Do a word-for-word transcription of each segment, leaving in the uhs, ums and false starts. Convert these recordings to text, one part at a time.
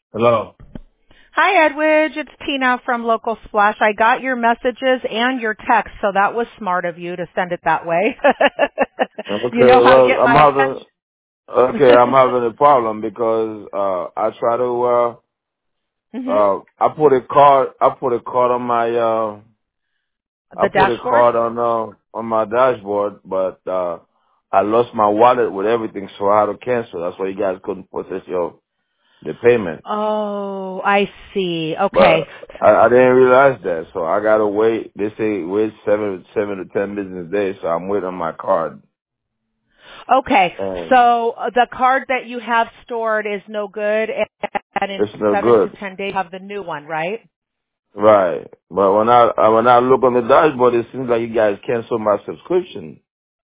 Hello. Hi, Edwidge. It's Tina from Local Splash. I got your messages and your text, so that was smart of you to send it that way. You Okay, know how to well, get I'm my having, okay, attention. I'm having a problem because, uh, I try to, uh, hmm uh, I put a card, I put a card on my, uh, I The put a dashboard? card on, uh, on my dashboard, but, uh, I lost my wallet with everything, so I had to cancel. That's why you guys couldn't process your, the payment. Oh, I see. Okay. But I, I didn't realize that, so I gotta wait. They say wait seven, seven to ten business days, so I'm waiting on my card. Okay. And So uh, the card that you have stored is no good, and in it's no seven to good. ten days you have the new one, right? Right. But when I uh, when I look on the dashboard, it seems like you guys canceled my subscription.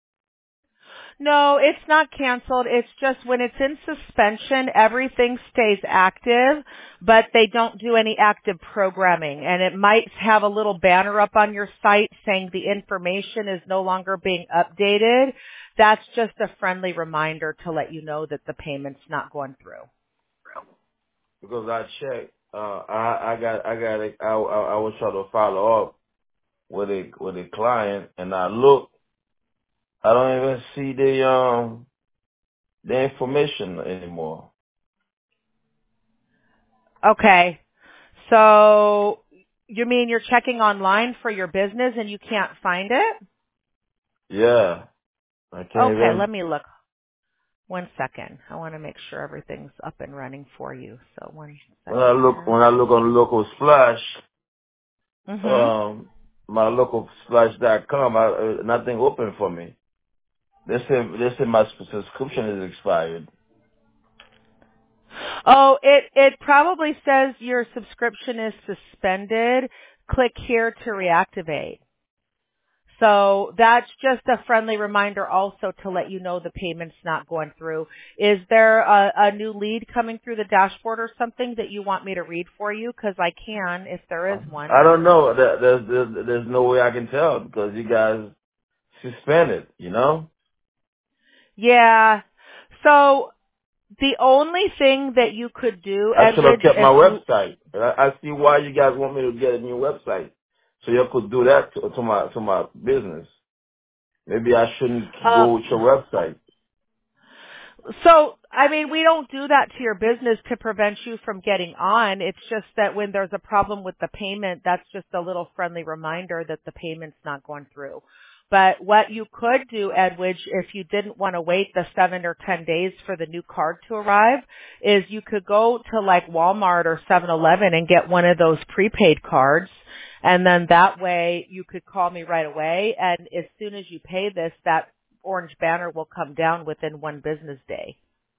No, it's not canceled. It's just when it's in suspension, everything stays active, but they don't do any active programming. And it might have a little banner up on your site saying the information is no longer being updated. That's just a friendly reminder to let you know that the payment's not going through. Because I checked, uh, I I got I got a, I, I I was trying to follow up with a with a client, and I look, I don't even see the um the information anymore. Okay. So you mean you're checking online for your business and you can't find it? Yeah, I can't Okay, even. let me look. One second. I want to make sure everything's up and running for you. So one When I second look here. when I look on local splash, Mhm. um, my local splash dot com, I, uh, nothing open for me. They say they say my subscription is expired. Oh, it it probably says your subscription is suspended. Click here to reactivate. So that's just a friendly reminder also to let you know the payment's not going through. Is there a, a new lead coming through the dashboard or something that you want me to read for you? Because I can if there is one. I don't know. There- There's, there's, there's no way I can tell because you guys suspended, you know? Yeah. So the only thing that you could do, I should have Edwidge, kept my if you, website. And I, I see why you guys want me to get a new website. So you could do that to, to my, to my business. Maybe I shouldn't uh, go with your website. so, I mean, we don't do that to your business to prevent you from getting on. It's just that when there's a problem with the payment, that's just a little friendly reminder that the payment's not going through. But what you could do, Edwidge, if you didn't want to wait the seven or ten days for the new card to arrive, is you could go to like Walmart or seven eleven and get one of those prepaid cards. And then that way you could call me right away. And as soon as you pay this, that orange banner will come down within one business day.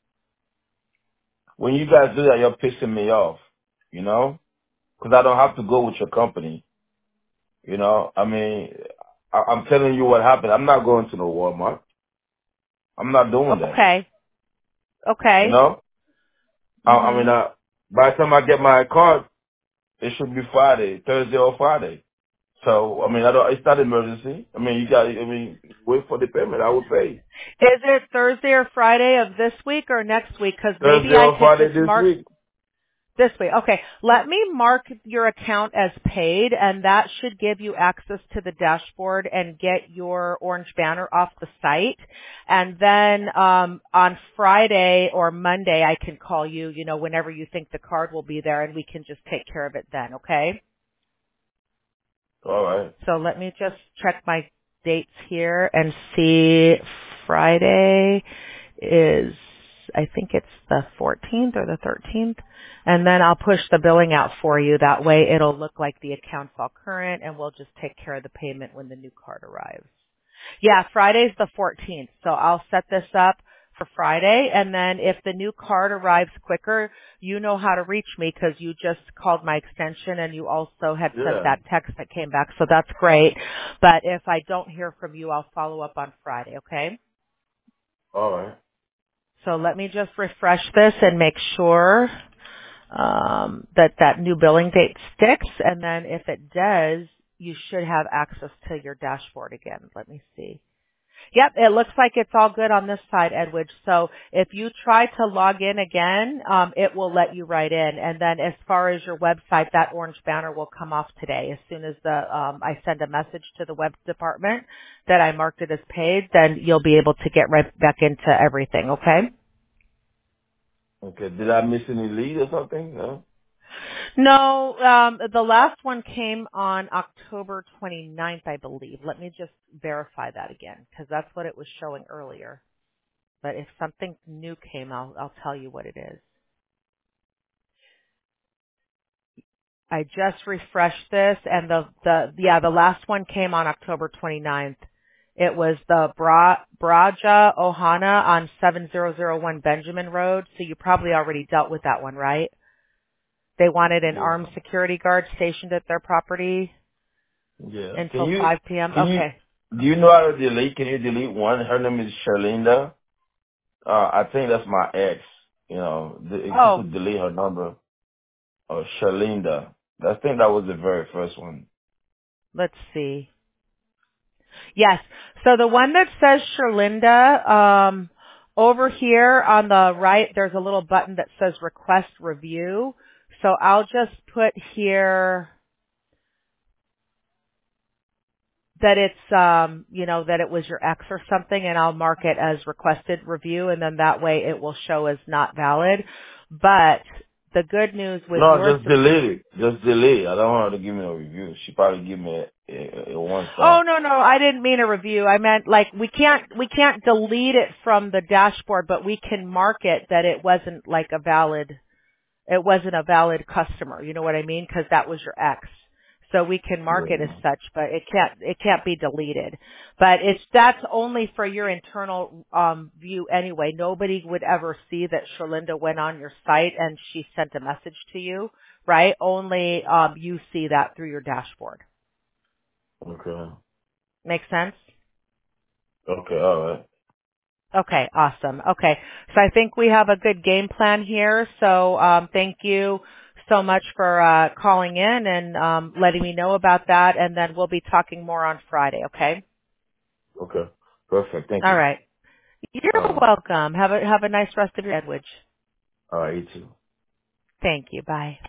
When you guys do that, you're pissing me off, you know? Because I don't have to go with your company, you know? I mean, I, I'm telling you what happened. I'm not going to no Walmart. I'm not doing that, Okay. you Okay. know? I, I mean, Mhm. uh, by the time I get my card, it should be Friday, Thursday or Friday. So, I mean, I don't, it's not emergency. I mean, you got, I mean, wait for the payment. I will pay. Is it Thursday or Friday of this week or next week? Because maybe Thursday I or could Friday just this mark week. this week. Okay. Let me mark your account as paid, and that should give you access to the dashboard and get your orange banner off the site. And then um, on Friday or Monday, I can call you, you know, whenever you think the card will be there, and we can just take care of it then, okay? All right. So let me just check my dates here and see. Friday is, I think it's the fourteenth or the thirteenth. And then I'll push the billing out for you. That way it'll look like the account's all current and we'll just take care of the payment when the new card arrives. Yeah, Friday's the fourteenth. So I'll set this up for Friday. And then if the new card arrives quicker, you know how to reach me because you just called my extension and you also had sent Yeah. that text that came back. So that's great. But if I don't hear from you, I'll follow up on Friday, okay? All right. So let me just refresh this and make sure um, that that new billing date sticks. And then if it does, you should have access to your dashboard again. Let me see. Yep, it looks like it's all good on this side, Edwidge. So if you try to log in again, um, it will let you right in. And then as far as your website, that orange banner will come off today. As soon as the um, I send a message to the web department that I marked it as paid, then you'll be able to get right back into everything, okay? Okay. Did I miss any lead or something? No. No, um, the last one came on October twenty-ninth, I believe. Let me just verify that again, because that's what it was showing earlier. But if something new came, I'll, I'll tell you what it is. I just refreshed this, and the, the yeah, the last one came on October twenty-ninth. It was the Bra, Braja Ohana on seven zero zero one Benjamin Road, so you probably already dealt with that one, right? They wanted an Yeah. armed security guard stationed at their property Yeah. Can until you five p.m. can you Okay. do you know how to delete? Can you delete one? Her name is Sherlinda. Uh, I think that's my ex. You know, the, if you Oh, could delete her number, or Sherlinda. I think that was the very first one. let's see. Yes. So the one that says Sherlinda, um, over here on the right, there's a little button that says request review. So I'll just put here that it's, um, you know, that it was your ex or something, and I'll mark it as requested review, and then that way it will show as not valid. But the good news with No, yours, just delete it. Just delete it. I don't want her to give me a review. She probably give me a, a, a one oh star. no, no, I didn't mean a review. I meant like we can't, we can't delete it from the dashboard, but we can mark it that it wasn't like a valid it wasn't a valid customer. You know what I mean? Because that was your ex. So we can mark it as Yeah. such, but it can't it can't be deleted. But it's that's only for your internal um, view anyway. Nobody would ever see that Sherlinda went on your site and she sent a message to you, right? Only um, you see that through your dashboard. Okay. Make sense? Okay. All right. Okay, awesome. Okay, so I think we have a good game plan here. So um, thank you so much for uh, calling in and um, letting me know about that, and then we'll be talking more on Friday. Okay. Okay. Perfect. Thank All you. right. You're All right. welcome. Have a have a nice rest of your Edwidge. All right. You too. Thank you. Bye.